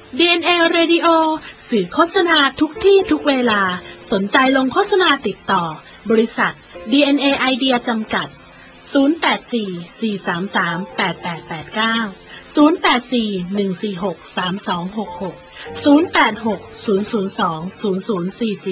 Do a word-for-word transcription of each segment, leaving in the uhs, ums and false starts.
ดี เอ็น เอ Radio สื่อโฆษณาทุกที่ทุกเวลาสนใจลงโฆษณาติดต่อบริษัท ดี เอ็น เอ Idea จำกัดศูนย์ แปด สี่ สี่ สาม สาม แปด แปด แปด เก้า ศูนย์ แปด สี่ หนึ่ง สี่ หก สาม สอง หก หก ศูนย์ แปด หก ศูนย์ ศูนย์ สอง ศูนย์ ศูนย์ สี่ สี่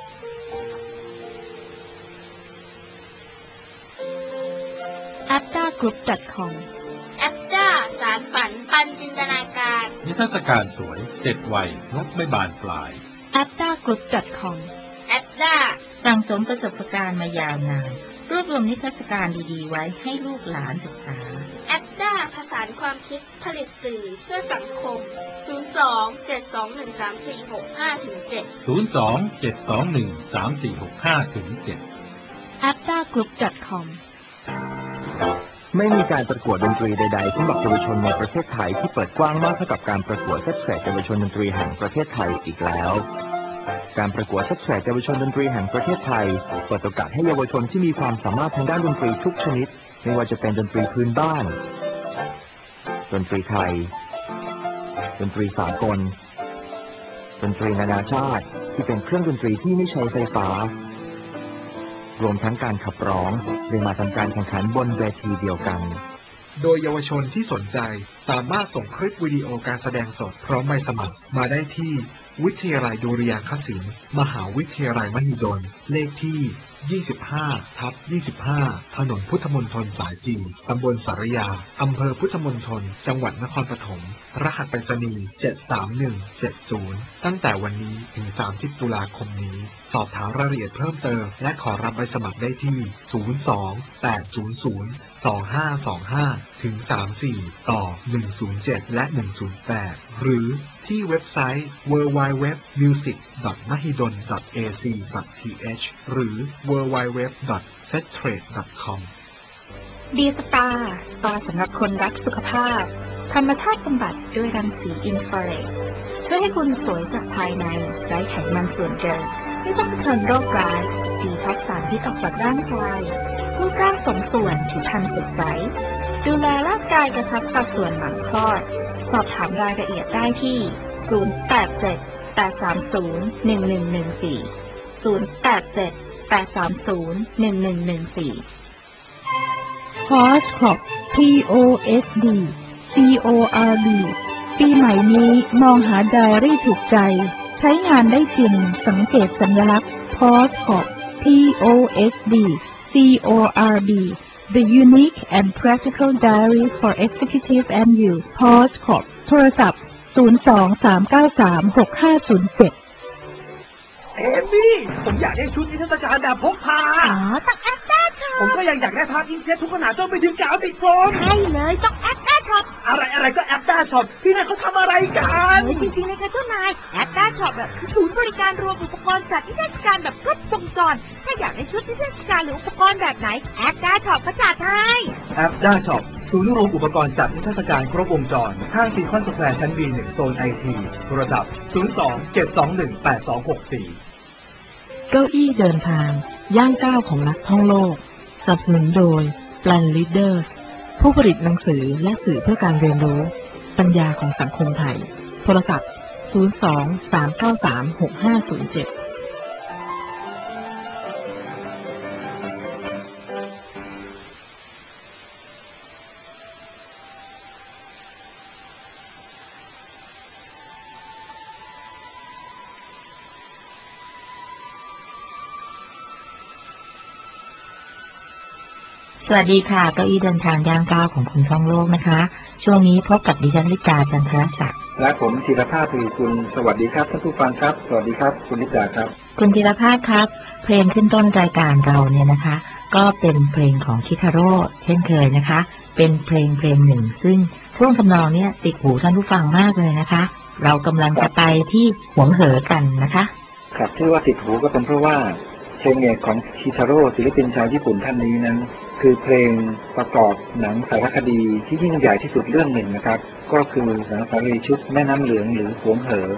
แอปด้ากรุ๊ป ดอท คอมแอปด้าสารฝันปันจินตนาการนิทรรศการสวยเจ็ดวัยงบไม่บานปลายแอปด้ากรุ๊ป ดอท คอมแอปด้าสั่งสมประสบการณ์มายาวนานรวบรวมนิทรรศการดีๆไว้ให้ลูกหลานศึกษาแอปด้าผสานความคิดผลิตสื่อเพื่อสังคมศูนย์ สอง เจ็ด สอง หนึ่ง สาม สี่ หก ห้า เจ็ดศูนย์ สอง เจ็ด สอง หนึ่ง สาม สี่ หก ห้า เจ็ดแอปด้ากรุ๊ป ดอท คอมไม่มีการประกวดดนตรีใดๆสำหรับเยาวชนในประเทศไทยที่เปิดกว้างมากเท่ากับการประกวดเซตแทร็กเยาวชนดนตรีแห่งประเทศไทยอีกแล้วการประกวดเซตแทร็กเยาวชนดนตรีแห่งประเทศไทยเปิดโอกาสให้เยาวชนที่มีความสามารถทางด้านดนตรีทุกชนิดไม่ว่าจะเป็นดนตรีพื้นบ้านดนตรีไทยดนตรีสากลดนตรีนานาชาติที่เป็นเครื่องดนตรีที่ไม่ใช้ไฟฟ้ารวมทั้งการขับร้องได้มาทำการแข่งขันบนเวทีเดียวกันโดยเยาวชนที่สนใจสามารถส่งคลิปวิดีโอการแสดงสดพร้อมใบสมัครมาได้ที่วิทยาลัยดุริยางคศิลป์มหาวิทยาลัยมหิดลเลขที่ ยี่สิบห้า ทับ ยี่สิบห้า ถนนพุทธมณฑลสาย สี่ ตำบลสารยา อำเภอพุทธมณฑลจังหวัดนครปฐมรหัสไปรษณีย์ เจ็ด สาม หนึ่ง เจ็ด ศูนย์ ตั้งแต่วันนี้ถึง สามสิบ ตุลาคมนี้สอบถามรายละเอียดเพิ่มเติมและขอรับใบสมัครได้ที่ ศูนย์ สอง แปด ศูนย์ ศูนย์ สอง ห้า สอง ห้า ถึง สามสี่ ต่อ หนึ่ง ศูนย์ เจ็ด และ หนึ่ง ศูนย์ แปด หรือที่เว็บไซต์ ดับเบิลยู ดับเบิลยู ดับเบิลยู ดอท มิวสิก ดอท มหิดล ดอท เอ ซี ดอท ที เอช หรือ ดับเบิลยู ดับเบิลยู ดับเบิลยู ดอท เซตเทรด ดอท คอมดีสปาสปาสำหรับคนรักสุขภาพธรรมชาติบำบัดด้วยรังสีอินฟราเรดช่วยให้คุณสวยจากภายในไร้ไขมันส่วนเกินไม่ต้องเผชิญโรคร้ายดีท็อกซ์สารพิษออกจากร่างกายรูปร่างสมส่วนผิวพรรณสดใสดูแลร่างกายกระชับสัดส่วนหลังคลอดสอบถามรายละเอียดได้ที่ ศูนย์ แปด เจ็ด แปด สาม ศูนย์ หนึ่ง หนึ่ง หนึ่ง สี่ ศูนย์ แปด เจ็ด แปด สาม ศูนย์ หนึ่ง หนึ่ง หนึ่ง สี่พอส คอร์ป พี โอ เอส ดี ซี โอ อาร์ บี ปีใหม่นี้มองหาไดอารี่ถูกใจใช้งานได้จริงสังเกตสัญลักษณ์ พอส คอร์ป พี โอ เอส ดี ซี โอ อาร์ บี The Unique and Practical Diary for Executive and You พอส คอร์ป โทรศัพท์ ศูนย์ สอง สาม เก้า สาม หก ห้า ศูนย์ เจ็ดเอมี่ผมอยากได้ชุดนิทรรศการแบบพกพาอ๋อต้องแอปด้าช็อปผมก็ยังอยากได้ภาพอินเทอร์ทุกขนาดต้องไปถึงกาวติดกลมใช่เลยต้องแอปด้าช็อปอะไรอะไรก็แอปด้าช็อปที่นั่นเขาทำอะไรกันจริงๆเลยค่ะเจ้านายแอปด้าช็อปแบบศูนย์บริการรวมอุปกรณ์จัดนิทรรศการแบบครบวงจรถ้าอยากได้ชุดนิทรรศการหรืออุปกรณ์แบบไหนแอปด้าช็อปก็จัดให้แอปด้าช็อปศูนย์รวมอุปกรณ์จัดนิทรรศการครบวงจรข้างซีคอนสแควร์ชั้น บี หนึ่ง โซน ไอ ที โทรศัพท์ ศูนย์ สอง เจ็ด สอง หนึ่ง แปด สอง หก สี่เก้าอี้เดินทางย่างก้าวของนักท่องโลกสนับสนุนโดย Plan Leaders ผู้ผลิตหนังสือและสื่อเพื่อการเรียนรู้ปัญญาของสังคมไทยโทรศัพท์ ศูนย์ สอง สาม เก้า สาม หก ห้า ศูนย์ เจ็ดสวัสดีค่ะเก้าอี้เดินทางย่างก้าวของคุณท่องโลกนะคะช่วงนี้พบกับดิฉันลิกาจันทรศักดิ์และผมธีรภาพภูคุณสวัสดีครับท่านผู้ฟังครับสวัสดีครับคุณลิกาครับคุณธีรภาพครับเพลงขึ้นต้นรายการเราเนี่ยนะคะก็เป็นเพลงของคิทาโร่เช่นเคยนะคะเป็นเพลงเพลงหนึ่งซึ่งท่วงทำนองเนี้ยติดหูท่านผู้ฟังมากเลยนะคะเรากำลังจะไปที่หวงเหอกันนะคะครับที่ว่าติดหูก็เป็นเพราะว่าเพลงเอกของคิทาโร่ศิลปินชาวญี่ปุ่นท่านนี้นั้นคือเพลงประกอบหนังสารคดีที่ยิ่งใหญ่ที่สุดเรื่องหนึ่งนะครับก็คือหนังสารคดีชุดแม่น้ำเหลืองหรือหวงเหอ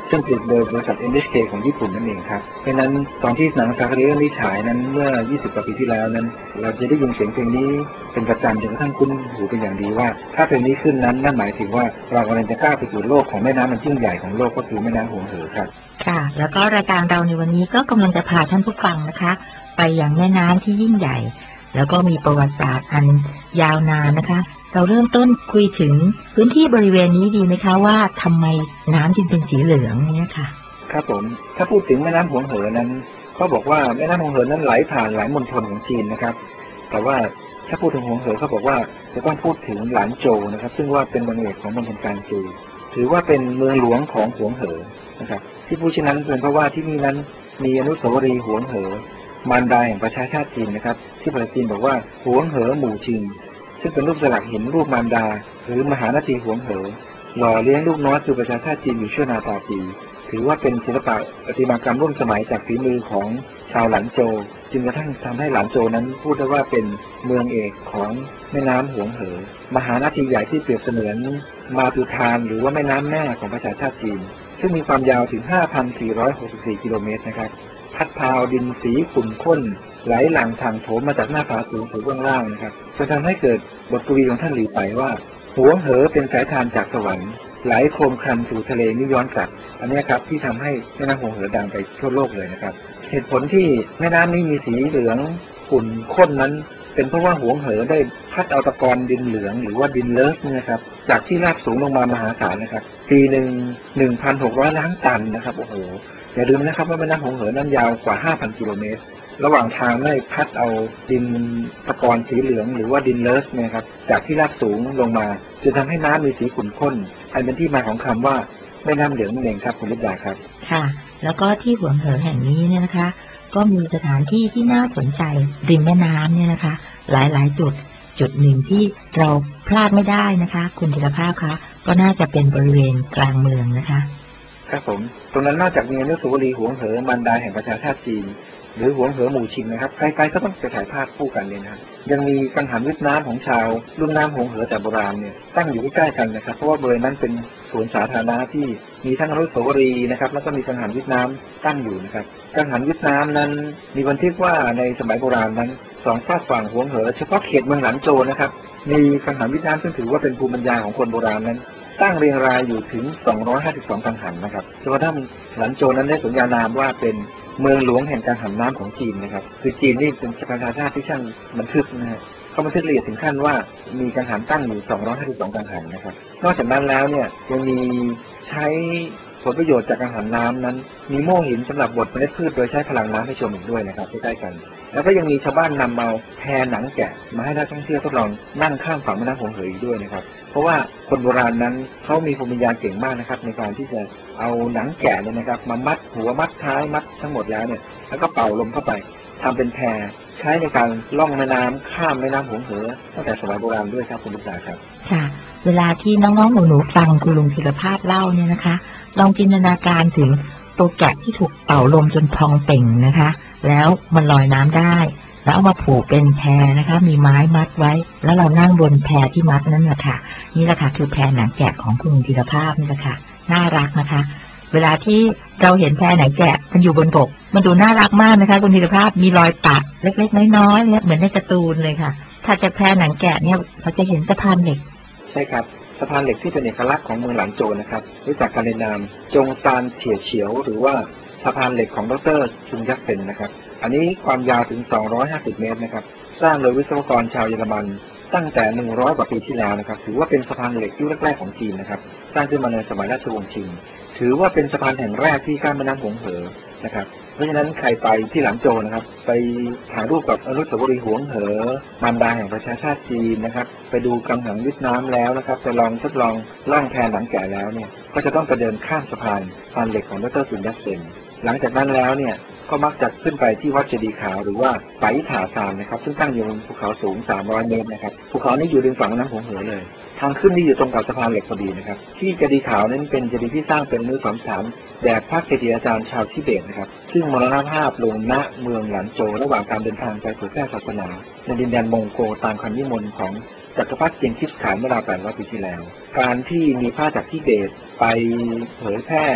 ซึ่งผลิตโดยบริษัท เอ็น เอช เค ของญี่ปุ่นนั่นเองครับเพราะนั้นตอนที่หนังสารคดีเรื่องนี้ฉายนั้นเมื่อยี่สิบกว่าปีที่แล้วนั้นเราจะได้ยินเสียงเพลงนี้เป็นประจำจนกระทั่งคุ้นหูเป็นอย่างดีว่าถ้าเพลงนี้ขึ้นนั้นนั่นหมายถึงว่าเรากำลังจะก้าวไปสู่โลกของแม่น้ำมันยิ่งใหญ่ของโลกก็คือแม่น้ำหงเหอครับค่ะแล้วก็รายการเราในวันนี้ก็กำลังจะพาท่านผู้ฟังนะคะไปยังแม่น้ำที่ยิ่งใหญ่แล้วก็มีประวัติศาสตร์อันยาวนานนะคะเราเริ่มต้นคุยถึงพื้นที่บริเวณนี้ดีไหมคะว่าทำไมน้ำจึงเป็นสีเหลืองเนี่ยค่ะครับผมถ้าพูดถึงแม่น้ำหงเหอนั้นเขาบอกว่าแม่น้ำหงเหอนั้นไหลผ่านหลายมณฑลของจีนนะครับแต่ว่าถ้าพูดถึงหงเหอเขาบอกว่าจะต้องพูดถึงหลานโจวนะครับซึ่งว่าเป็นเมืองเอกของมณฑลกางจูถือว่าเป็นเมืองหลวงของหงเหอนะครับที่พูดเช่นนั้นเป็นเพราะว่าที่นี่นั้นมีอนุสาวรีย์หงเหอมารดาแห่งประชาชาติจีนนะครับที่ประเทศจีนบอกว่าหงเหอหมู่ชิงซึ่งเป็นรูปสลักหินรูปมารดาหรือมหานาทีหงเหอหล่อเลี้ยงลูกน้อยคือประชาชาติจีนอยู่ชั่วนาตาปีถือว่าเป็นศิลปะประติมากรรมร่วมสมัยจากฝีมือของชาวหลันโจวจึงกระทั่งทำให้หลันโจวนั้นพูดได้ว่าเป็นเมืองเอกของแม่น้ำหงเหอมหานาทีใหญ่ที่เปรียบเสมือนมาตุธานหรือว่าแม่น้ำแม่ของประชาชาติจีนซึ่งมีความยาวถึง ห้าพันสี่ร้อยหกสิบสี่ กิโลเมตรนะครับพัดพาดินสีขุ่นข้นไหลหลั่งทางโถมมาจากหน้าผาสูงสู่เบื้องล่างนะครับจนทำให้เกิดบทกวีของท่านหลีไปว่าหงเหอเป็นสายทานจากสวรรค์ไหลโคมครันสู่ทะเลไม่ย้อนกลับอันนี้ครับที่ทำให้แม่น้ำหงเหอดังไปทั่วโลกเลยนะครับเหตุผลที่แม่น้ำนี้มีสีเหลืองขุ่นข้นนั้นเป็นเพราะว่าหงเหอได้พัดเอาตะกอนดินเหลืองหรือว่าดินเลสนะครับจากที่ราบสูงลงมามหาศาลนะครับปีหนึ่ง หนึ่งพันหกร้อย ล้านตันนะครับโอ้โหอย่าลืมนะครับว่าแม่น้ำหงเหอนั้นยาวกว่า ห้าพัน กิโลเมตรระหว่างทางได้พัดเอาดินตะกอนสีเหลืองหรือว่าดินเลสเนี่ยครับจากที่ราบสูงลงมาจนทำให้น้ำมีสีขุ่นข้นอันเป็นที่มาของคำว่าแม่น้ำเหลืองนั่นเองครับคุณลิศดาครับค่ะแล้วก็ที่หงเหอแห่งนี้เนี่ยนะคะก็มีสถานที่ที่น่าสนใจริมแม่น้ำเนี่ยนะคะหลายๆจุดจุดหนึ่งที่เราพลาดไม่ได้นะคะคุณธีรภาพคะก็น่าจะเป็นบริเวณกลางเมืองนะคะครับผมตรงนั้นนอกจากมีอนุสาวรีย์หงเหอมารดาแห่งประชาชาติจีนหรือหงเหอหมู่ชิงนะครับใครๆก็ต้องไปถ่ายภาพคู่กันเนี่ยนะครับยังมีกังหันวิทย์น้ำของชาวลุ่มน้ำหงเหอแต่โบราณเนี่ยตั้งอยู่ใกล้ๆกันนะครับเพราะว่าบริเวณนั้นเป็นสวนสาธารณะที่มีทั้งอนุสาวรีย์นะครับแล้วก็มีกังหันวิทย์น้ำตั้งอยู่นะครับกังหันวิทย์น้ำนั้นมีบันทึกว่าในสมัยโบราณนั้นสองฝากฝั่งหงเหอเฉพาะเขตเมืองหลันโจวนะครับมีกังหันวิทย์น้ำซึ่งถือว่าเป็นภูมิปัญญาของคนโบราณนั้นตั้งเรียงรายอยู่ถึงสองร้อยห้าสิบสองกังหันนะครับจนกระทั่งหลันโจวนั้นได้สมญานามว่าเป็นเมืองหลวงแห่งกังหันน้ำของจีนนะครับคือจีนนี่เป็นประชาชาติที่ช่างบันทึกนะฮะเขาบันทึกละเอียดถึงขั้นว่ามีกังหันตั้งอยู่สองร้อยห้าสิบสองกังหันนะครับนอกจากนั้นแล้วเนี่ยยังมีใช้ผลประโยชน์จากกังหันน้ำนั้นมีโม่หินสำหรับบดเมล็ดพืชโดยใช้พลังน้ำให้ชมอีกด้วยนะครับใกล้ๆกันแล้วก็ยังมีชาวบ้านนำเอาแพหนังแกะมาให้นักท่องเที่ยวทดลองนั่งข้ามฝั่งแม่น้ำหงเหออีกด้วยนะครับเพราะว่าคนโบราณนั้นเขามีภูมิปัญญาเก่งมากนะครับในการที่จะเอาหนังแกะเนี่ยนะครับมามัดหัวมัดท้ายมัดทั้งหมดแล้วเนี่ยแล้วก็เป่าลมเข้าไปทำเป็นแพใช้ในการล่องแม่น้ำข้ามแม่น้ำหงเหอตั้งแต่สมัยโบราณด้วยครับคุณลูกตาครับค่ะเวลาที่น้องๆหนูๆฟังคุณลุงธีรภาพเล่าเนี่ยนะคะลองจินตนาการถึงตัวแกะที่ถูกเป่าลมจนพองเป่งนะคะแล้วมันลอยน้ำได้แล้วเอามาผูกเป็นแพนะคะมีไม้มัดไว้แล้วเรานั่งบนแพที่มัดนั่นแหละค่ะนี่แหละค่ะคือแพหนังแกะของคุณลุงธีรภาพนี่แหละค่ะน่ารักนะคะเวลาที่เราเห็นแพหนังแกะมันอยู่บนบกมันดูน่ารักมากนะคะคุณธีรภาพมีรอยปักเล็กๆน้อยๆเนี่ยเหมือนในการ์ตูนเลยค่ะถ้าจากแพหนังแกะเนี่ยเราจะเห็นสะพานเหล็กใช่ครับสะพานเหล็กที่เป็นเอกลักษณ์ของเมืองหลันโจวนะครับรู้จักกันในนามจงซานเฉียเฉียวหรือว่าสะพานเหล็กของดร.ซุนยัตเซนนะครับอันนี้ความยาวถึงสองร้อยห้าสิบเมตรนะครับสร้างโดยวิศวกรชาวเยอรมันตั้งแต่หนึ่งร้อยกว่าปีที่แล้วนะครับถือว่าเป็นสะพานเหล็กยุคแรกๆของจีนนะครับสร้างขึ้นมาในสมัยราชวงศ์ชิงถือว่าเป็นสะพานแห่งแรกที่ข้ามแม่น้ำหงเหอนะครับเพราะฉะนั้นใครไปที่หลันโจวนะครับไปถ่ายรูปกับอนุสาวรีย์หงเหอมารดาแห่งประชาชาติจีนนะครับไปดูกังหันวิทย์น้ำแล้วนะครับไปลองทดลองล่องแพหนังแกะแล้วเนี่ยก็จะต้องไปเดินข้ามสะพานสะพานเหล็กของดร.ซุนยัตเซนหลังจากนั้นแล้วเนี่ยก็มักจะขึ้นไปที่วัดเจดีย์ขาวหรือว่าไป๋ถาซานนะครับซึ่งตั้งอยู่บนภูเขาสูงสามร้อยเมตรนะครับภูเขานี้อยู่ริมฝั่งแม่น้ำหงเหอเลยทางขึ้นนี่อยู่ตรงกับสะพานเหล็กพอดีนะครับที่เจดีย์ขาวนั้นเป็นเจดีย์ที่สร้างเป็นอนุสรณ์สถานแด่พระเกจิอาจารย์ชาวทิเบตนะครับซึ่งมรณภาพลงณเมืองหลันโจวระหว่างการเดินทางไปเผยแพร่ศาสนาในดินแดนมองโกตามคำนิมนต์ของจักรพรรดิเจงกิสข่านเมื่อราวแปดร้อยปีที่แล้วการที่มีพระจากทิเบตไปเผยแพร่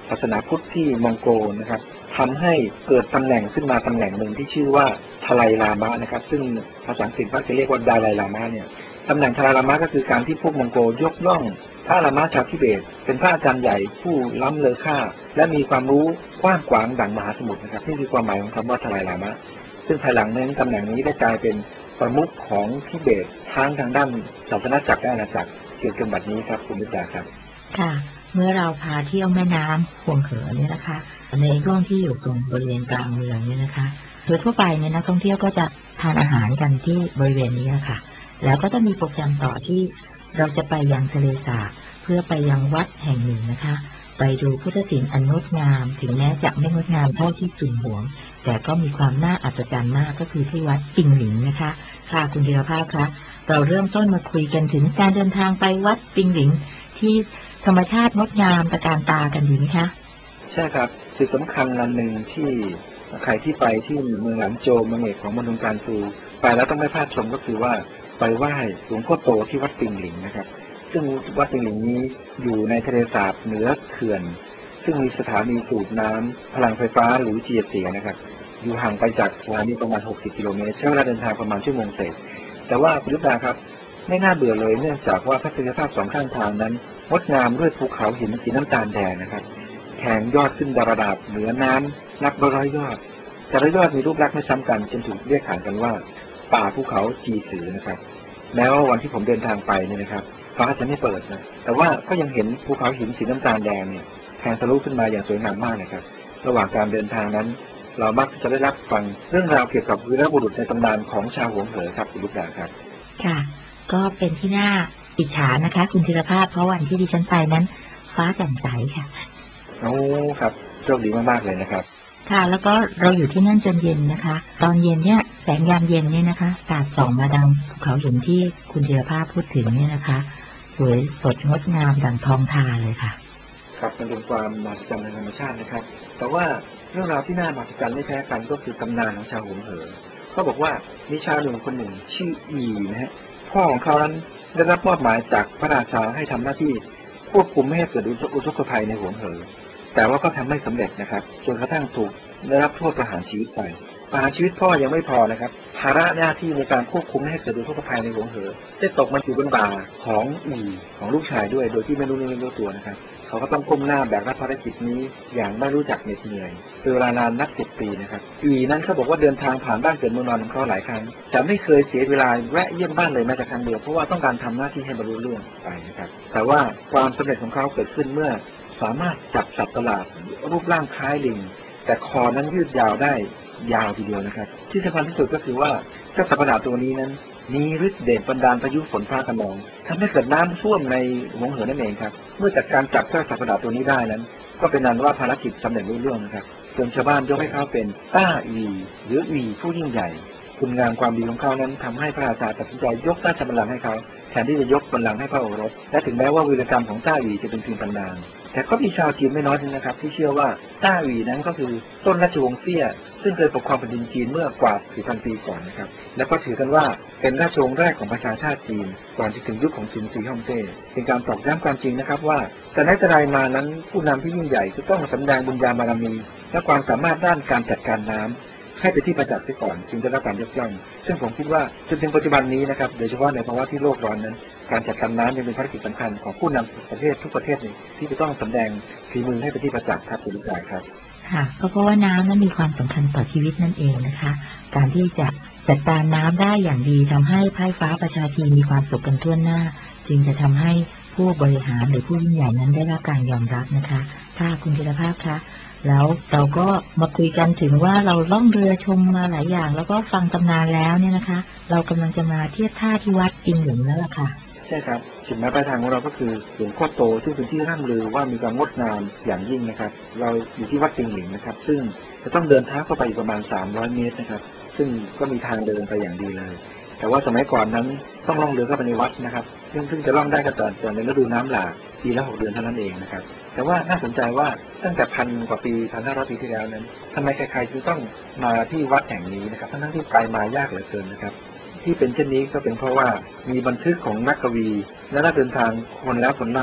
ศาสนาพุทธที่มองโกลนะครับทำให้เกิดตำแหน่งขึ้นมาตำแหน่งหนึ่งที่ชื่อว่าทไลลามะนะครับซึ่งภาษาอังกฤษมักจะเรียกว่าดาไลลามะเนี่ยตำแหน่งทไลลามะก็คือการที่พวกมองโกลยกย่องพระลามะชาวทิเบตเป็นพระอาจารย์ใหญ่ผู้ล้ำเลอค่าและมีความรู้กว้างขวางดั่งมหาสมุทรนะครับนี่คือความหมายของคำว่าทไลลามะซึ่งภายหลังนั้นตำแหน่งนี้ได้กลายเป็นประมุขของทิเบตทั้งทางด้านศาสนาจักรและอาณาจักรเกี่ยวกับบัดนี้ครับคุณวิทยาครับค่ะเมื่อเราพาเที่ยวแม่น้ำห่วงเหอเนี่ยนะคะในช่วงที่อยู่ตรงบริเวณกลางเมืองเนี่ยนะคะโดยทั่วไปเนี่ยนักท่องเที่ยวก็จะทานอาหารกันที่บริเวณนี้นะคะแล้วก็จะมีโปรแกรมต่อที่เราจะไปยังทะเลสาบเพื่อไปยังวัดแห่งหนึ่งนะคะไปดูพุทธศิลป์อันงดงามถึงแม้จะไม่งดงามเท่าที่จุนหวงแต่ก็มีความน่าอัศจรรย์มากก็คือที่วัดปิงหลิงนะคะค่ะคุณธีรภาพคะเราเริ่มต้นมาคุยกันถึงการเดินทางไปวัดปิงหลิงที่ธรรมชาติงดงามตระการตากันดีไหมคะใช่ครับจุดสำคัญอันหนึ่งที่ใครที่ไปที่เมืองหลานโจวเมืองเอกของมณฑลกานซูไปแล้วต้องไม่พลาดชมก็คือว่าไปไหว้หลวงพ่อโตที่วัดปิงหลิงนะครับซึ่งวัดปิงหลิงนี้อยู่ในทะเลสาบเหนือเขื่อนซึ่งมีสถานีสูบน้ำพลังไฟฟ้าหรือ จี เอส ซี นะครับอยู่ห่างไปจากสถานีประมาณหกสิบกิโลเมตรใช้เวลาเดินทางประมาณชั่วโมงเศษแต่ว่าคุณลูกตาครับไม่น่าเบื่อเลยเนื่องจากว่าทัศนียภาพสองข้างทางนั้นงดงามด้วยภูเขาหินสีน้ำตาลแดงนะครับแทงยอดขึ้นดาราดาบเหนือน้ำนับร้อยยอดแต่ละยอดมีรูปลักษณ์ไม่ซ้ำกันจนถูกเรียกขานกันว่าป่าภูเขาจีสือนะครับแม้ว่าวันที่ผมเดินทางไปเนี่ยนะครับฟ้าจะไม่เปิดนะแต่ว่าก็ยังเห็นภูเขาหินสีน้ำตาลแดงเนี่ยแทงทะลุขึ้นมาอย่างสวยงามมากนะครับระหว่างการเดินทางนั้นเรามักจะได้รับฟังเรื่องราวเกี่ยวกับวีรบุรุษในตำนานของชาวหัวเหอครับคุณลูกดาครับค่ะก็เป็นที่น่าอิจฉานะคะคุณธีรภาพเพราะวันที่ดิฉันไปนั้นฟ้าแจ่มใสค่ะโอ้ครับโชคดีมากๆเลยนะครับค่ะแล้วก็เราอยู่ที่นั่นจนเย็นนะคะตอนเย็นเนี่ยแสงยามเย็นเนี่ยนะคะสาดส่องมาดังภูเขาหินที่คุณธีรภาพพูดถึงเนี่ยนะคะสวยสดงดงามดังทองทาเลยค่ะครับมันเป็นความมหัศจรรย์ทางธรรมชาตินะครับแต่ว่าเรื่องราวที่น่ามหัศจรรย์ไม่แพ้กันก็คือตำนานของชาวหัวเหอเขาบอกว่ามีชาวหนุ่มคนหนึ่งชื่ออีนะฮะพ่อของเขานั้นได้รับมอบหมายจากพระราชาให้ทำหน้าที่ควบคุมไม่ให้เกิดอุทกภัยในหัวเหอแต่ว่าก็ทำไม่สำเร็จนะครับจนกระทั่งถูกได้รับโทษประหารชีวิตไปประหารชีวิตพ่อยังไม่พอนะครับภาระหน้าที่ในการควบคุมไม่ให้เกิดอุทกภัยในหัวเหอได้ตกมาอยู่บนบ่าของอีของลูกชายด้วยโดยที่ไม่รู้เนื้อไม่รู้ตัวนะครับเขาก็ต้องก้มหน้าแบกรับภารกิจนี้อย่างไม่รู้จักเหน็ดเหนื่อยเป็นเวลานานนับสิบปีนะครับอีนั้นเขาบอกว่าเดินทางผ่านบ้านเกิดเมืองนอนของเขาหลายครั้งแต่ไม่เคยเสียเวลาแวะเยี่ยมบ้านเลยแม้แต่ครั้งเดียวเพราะว่าต้องการทำหน้าที่ให้บรรลุเรื่องไปนะครับแต่ว่าความสำเร็จของเขาเกิดขึ้นเมื่อสามารถจับสัตว์ประหลาดรูปร่างคล้ายลิงแต่คอนั้นยืดยาวได้ยาวทีเดียวนะครับที่สำคัญที่สุดก็คือว่าเจ้าสัตว์ประหลาดตัวนี้นั้นมีฤทธิ์เดชบันดาลพายุฝนฟ้าคะนองทำให้เกิดน้ำท่วมในหัวเหอนั่นเองครับเมื่อจัดการจับเจ้าสัตว์ประหลาดตัวนี้ได้นั้นก็เป็นนั้นว่าภารกิจสำเร็จรุ่ร่วงนะครับจนชาวบ้านยกให้เขาเป็นต้าอีหรืออีผู้ยิ่งใหญ่คุณงามความดีของเขานั้นทำให้พระราชาตัดสินใจยกราชบัลลังก์ให้เขาแทนที่จะยกบัลลังก์ให้พระโอรสและถึงแม้ว่าวีรกรรมของต้าอีจะเป็นเพียงตำนานแต่ก็มีชาวจีนไม่น้อยนะครับที่เชื่อว่าต้าอีนั้นก็คือต้นราชวงศ์เซี่ยซึ่งเคยปกครองแผ่นดินจีนเมื่อกว่า สี่พัน ปีก่อนนะครับและก็ถือกันว่าเป็นราชวงศ์แรกของประชาชาติจีนก่อนจะถึงยุคของจินซีฮ่องเต้เป็นการตอกย้ำความจริงนะครับว่าแต่ไหนแต่ไรมานั้นผู้นำที่ยิ่งใหญ่จะต้องสำแดงบุญญาบารมีและความสามารถด้านการจัดการน้ำให้เป็นที่ประจักษ์เสียก่อนจึงจะได้รับการยกย่องซึ่งผมคิดว่าจนถึงปัจจุบันนี้นะครับโดยเฉพาะในภาวะที่โลกร้อนนั้นการจัดการน้ำยังเป็นภารกิจสำคัญของผู้นำประเทศทุกประเทศที่จะต้องแสดงฝีมือให้เป็นที่ประจักษ์ครับคุณลูกชายครับค่ะก็เพราะว่าน้ำนั้นมีความสำคัญต่อชีวิตนั่นเองนะคะการที่จะจัดการน้ำได้อย่างดีทำให้ไพร่ฟ้าประชาชีมีความสุขกันทั่วหน้าจึงจะทำให้ผู้บริหารหรือผู้ยิ่งใหญ่นั้นได้รับการยอมรับนะคะค่ะคุณธีรภาพคะแล้วเราก็มาคุยกันถึงว่าเราล่องเรือชมมาหลายอย่างแล้วก็ฟังตำนานแล้วเนี่ยนะคะเรากำลังจะมาเทียบท่าที่วัดปิงหลิงแล้วล่ะค่ะใช่ครับจุดหมายปลายทางของเราก็คือหลวงพ่อโตซึ่งเป็นที่ร่ำลือว่ามีความงดงามอย่างยิ่งนะครับเราอยู่ที่วัดปิงหลิงนะครับซึ่งจะต้องเดินเท้าเข้าไปประมาณสามร้อยเมตรนะครับซึ่งก็มีทางเดินไปอย่างดีเลยแต่ว่าสมัยก่อนนั้นต้องล่องเรือเข้าไปในวัดนะครับซึ่งซึ่งจะล่องได้ก็แต่ในฤดูน้ำหลากปีละหกเดือนเท่านั้นเองนะครับแต่ว่าน่าสนใจว่าตั้งแต่พันกว่าปีพันห้าร้อยปีที่แล้วนั้นทำไมใครๆจึงต้องมาที่วัดแห่งนี้นะครับทั้งที่ไปมายากเหลือเกินนะครับที่เป็นเช่นนี้ก็เป็นเพราะว่ามีบันทึกของนักกวีและนักเดินทางคนแล้วคนเล่า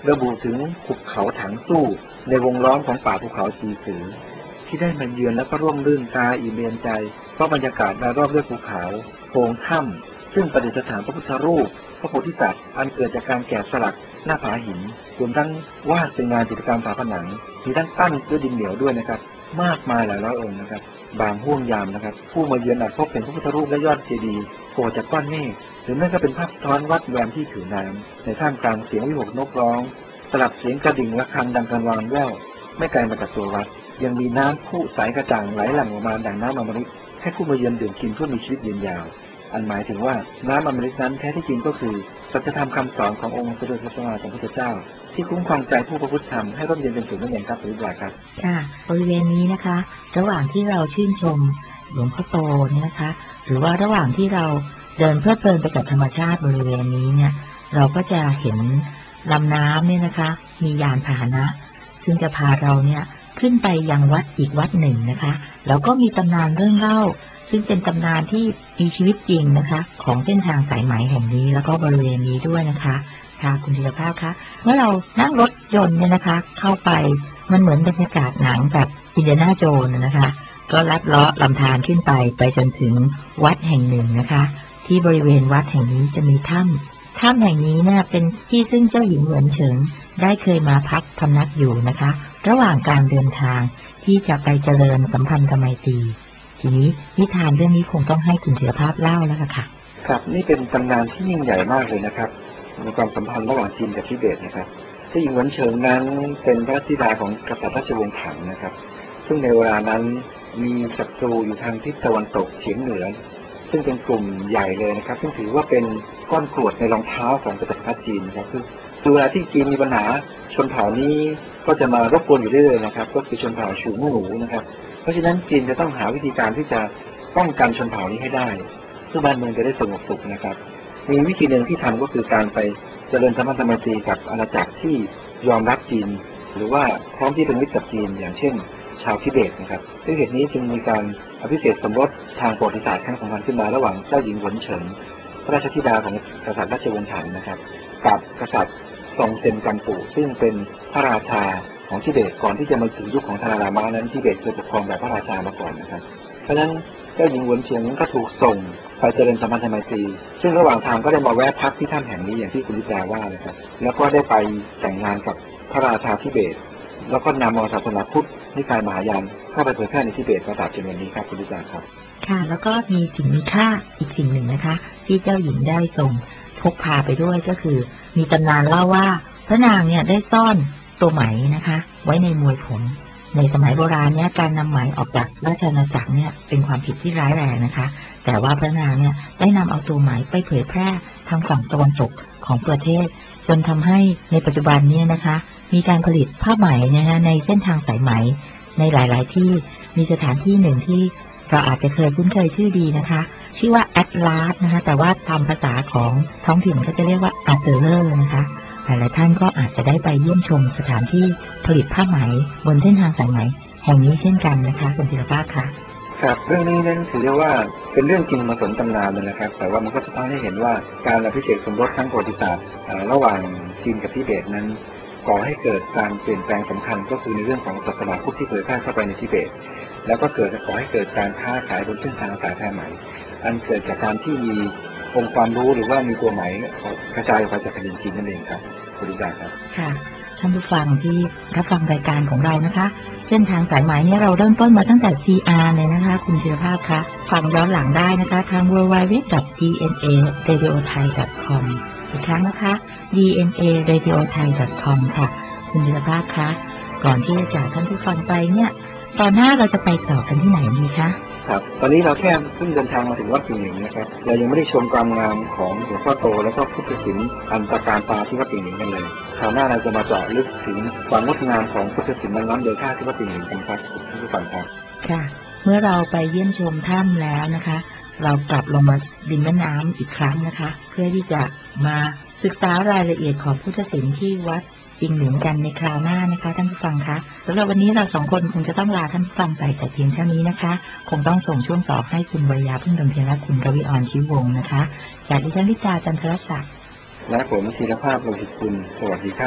ระบุถึงหุบเขาถังสู้ในวงล้อมของป่าภูเขาจีสือที่ได้มาเยือนแล้วก็ร่วมรื่นตาอิ่มเอมใจเพราะบรรยากาศรายรอบด้วยภูเขาโพรงถ้ำซึ่งประดิษฐานพระพุทธรูปพระโพธิสัตว์อันเกิดจากการแกะสลักหน้าผาหินรวมทั้งวาดเป็นงานจิตรกรรมฝาผนังมีทั้งปั้นด้วยดินเหนียวด้วยนะครับมากมายหลายร้อยองค์นะครับบางห่วงยามนะครับผู้มาเยือนอาจพบเห็นพระพุทธรูปและยอดเจดีย์โผล่จากก้อนเมฆหรือไม่ก็เป็นภาพสะท้อนวัดแวมที่ผิวน้ำในท่ามกลางเสียงวิหกนกร้องสลับเสียงกระดิ่งระฆังดังกังวานแว่วไม่ไกลมาจากตัววัดยังมีน้ำพุใสกระจ่างไหลหลั่งออกมาดังน้ำอมฤตให้ผู้มาเยือนดื่มกินเพื่อมีชีวิตยืนยาวอันหมายถึงว่าน้ำอมฤตนั้นแท้ที่จริงก็คือสัจธรรมคำสอนขององค์สมเด็จพระสัมมาสัมพุทธเจ้าที่คุ้มครองใจผู้ประพฤติธรรมให้ร่มเย็นเป็นสุขนั่นเองครับหรือเปล่าครับค่ะบริเวณนี้นะคะระหว่างที่เราชื่นชมหลวงพ่อโตเนี่ยนะคะหรือว่าระหว่างที่เราเดินเพลิดเพลินไปกับธรรมชาติบริเวณนี้เนี่ยเราก็จะเห็นลำน้ำเนี่ยนะคะมียานพาหนะซึ่งจะพาเราเนี่ยขึ้นไปยังวัดอีกวัดหนึ่งนะคะแล้วก็มีตำนานเรื่องเล่าซึ่งเป็นตำนานที่มีชีวิตจริงนะคะของเส้นทางสายไหมแห่งนี้แล้วก็บริเวณนี้ด้วยนะคะค่ะคุณธีรภาพคะเมื่อเรานั่งรถยนต์เนี่ยนะคะเข้าไปมันเหมือนบรรยากาศหนังแบบอินเดียนาโจนส์นะคะก็ลัดเลาะลำธารขึ้นไปไปจนถึงวัดแห่งหนึ่งนะคะที่บริเวณวัดแห่งนี้จะมีถ้ำถ้ำแห่งนี้เนี่ยเป็นที่ซึ่งเจ้าหญิงเหวินเฉิงได้เคยมาพักพำนักอยู่นะคะระหว่างการเดินทางที่จะไปเจริญสัมพันธไมตรีทีนี้นิทานเรื่องนี้คงต้องให้คุณธีรภาพเล่าแล้วล่ะค่ะครับนี่เป็นตำนานที่ยิ่งใหญ่มากเลยนะครับในความสัมพันธ์ระหว่างจีนกับทิเบตนะครับเจ้าหญิงเหวินเฉิงนั้นเป็นพระธิดาของกษัตริย์ราชวงศ์ถังนะครับซึ่งในเวลานั้นมีศัตรูอยู่ทางทิศตะวันตกเฉียงเหนือซึ่งเป็นกลุ่มใหญ่เลยนะครับซึ่งถือว่าเป็นก้อนกรวดในรองเท้าของกษัตริย์จีนนะครับคือเวลาที่จีนมีปัญหาชนเผ่านี้ก็จะมารบกวนอยู่เรื่อยๆนะครับก็คือชนเผ่าฉูมู่หนูนะครับเพราะฉะนั้นจีนจะต้องหาวิธีการที่จะป้องกันชนเผ่านี้ให้ได้เพื่อบ้านเมืองจะได้สงบสุขนะครับมีวิธีหนึ่งที่ทำก็คือการไปเจริญสัมพันธไมตรีกับอาณาจักรที่ยอมรับจีนหรือว่าพร้อมที่เป็นมิตรกับจีนอย่างเช่นชาวทิเบตนะครับด้วยเหตุนี้จึงมีการอภิเษกสมรสทางประวัติศาสตร์ครั้งสำคัญขึ้นมาระหว่างเจ้าหญิงเหวินเฉิงพระราชธิดาของกษัตริย์ราชวงศ์ถังนะครับกับกษัตริย์ซองเซนกัมปูซึ่งเป็นพระราชาของทิเบตก่อนที่จะมาถึงยุคของทารามานั้นทิเบตเคยปกครองแบบพระราชามาก่อนนะครับเพราะฉะนั้นเจ้าหญิงเหวินเฉิงก็ถูกส่งไปเจริญสัมพันธไมตรีซึ่งระหว่างทางก็ได้มาแวะพักที่ถ้ำแห่งนี้อย่างที่คุณลิดาว่านะครับแล้วก็ได้ไปแต่งงานกับพระราชาทิเบตแล้วก็นำเอาศาสนาพุทธนิกายมหายานเข้าไปเผยแพร่ในทิเบตมาตราบจนวันนี้ครับคุณลิดาครับค่ะแล้วก็มีสิ่งมีค่าอีกสิ่งหนึ่งนะคะที่เจ้าหญิงได้ส่งพกพาไปด้วยก็คือมีตำนานเล่าว่าพระนางเนี่ยได้ซ่อนตัวไหมนะคะไว้ในมวยผมในสมัยโบราณเนี่ยการนำไหมออกจากราชอาณาจักรเนี่ยเป็นความผิดที่ร้ายแรงนะคะแต่ว่าพระนางเนี่ยได้นำเอาตัวไหมไปเผยแพร่ทางฝั่งตะวันตกของประเทศจนทำให้ในปัจจุบันเนี่ยนะคะมีการผลิตผ้าไหมนะคะในเส้นทางสายไหมในหลายๆที่มีสถานที่หนึ่งที่เราอาจจะเคยคุ้นเคยชื่อดีนะคะชื่อว่าแอตลาสนะคะแต่ว่าตามภาษาของท้องถิ่นก็จะเรียกว่าอาร์เตอร์นะคะหลายๆท่านก็อาจจะได้ไปเยี่ยมชมสถานที่ผลิตผ้าไหมบนเส้นทางสายไหมแห่งนี้เช่นกันนะคะคุณธีรภาพค่ะครับเรื่องนี้นั้นถือได้ว่าเป็นเรื่องจริงมาสนตำนานเลยนะครับแต่ว่ามันก็สะท้อนให้เห็นว่าการอภิเษกสมรสครั้งประวัติศาสตร์ระหว่างจีนกับทิเบตนั้นก่อให้เกิดการเปลี่ยนแปลงสำคัญก็คือในเรื่องของศาสนาพุทธที่เผยแพร่เข้าไปในทิเบตแล้วก็เกิดก่อให้เกิดการค้าขายบนเส้นทางสายแพร่ไหมอันเกิดจากการที่มีองค์ความรู้หรือว่ามีตัวไหมกระจายออกไปจากแผ่นดินจีนนั่นเองครับคุณลิดาครับค่ะท่านผู้ฟังที่รับฟังรายการของเรานะคะเส้นทางสายไหมเนี่ยเราเริ่มต้นมาตั้งแต่ ซี อาร์ เลยนะคะคุณธีรภาพคะฟังย้อนหลังได้นะคะทาง ดับเบิลยู ดับเบิลยู ดับเบิลยู ดอท ดี เอ็น เอ เรดิโอไทย ดอท คอม อีกครั้งนะคะ ดี เอ็น เอ เรดิโอไทย ดอท คอม ค่ะคุณธีรภาพคะก่อนที่จะจากท่านผู้ฟังไปเนี่ยตอนหน้าเราจะไปต่อกันที่ไหนดีคะครับตอนนี้เราแค่เพิ่งเดินทางมาถึงวัดปิ่งหนิงนะครับเรายังไม่ได้ชมความงามของหลวงพ่อโตแล้วก็พุทธศิลป์อันตระการตาที่วัดปิ่งหนิงกันเลยคราวหน้าเราจะมาเจาะลึกถึงความงดงามของพุทธศิลป์นั้นๆโดยท่าที่วัดปิ่งหนิงกันครับท่านผู้ฟังครับค่ะเมื่อเราไปเยี่ยมชมถ้ำแล้วนะคะเรากลับลงมาดินแม่น้ำอีกครั้งนะคะเพื่อที่จะมาศึกษารายละเอียดของพุทธศิลป์ที่วัดปิ่งหนิงกันในคราวหน้านะคะท่านผู้ฟังคะสำหรับวันนี้เราสองคนคงจะต้องลาท่านผู้ฟังไปแต่เพียงเท่านี้นะคะคงต้องส่งช่วงต่อให้คุณวรยาพึ่งดำเพียรและคุณกวิอรชีวงศ์นะคะจากดิฉันลิตาจันทรศักดิ์และผมธีรภาพโลหิตกุลสวัสดีครับ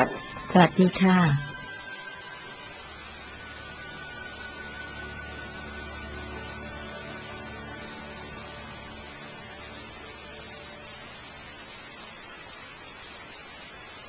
สวัสดีค่ะ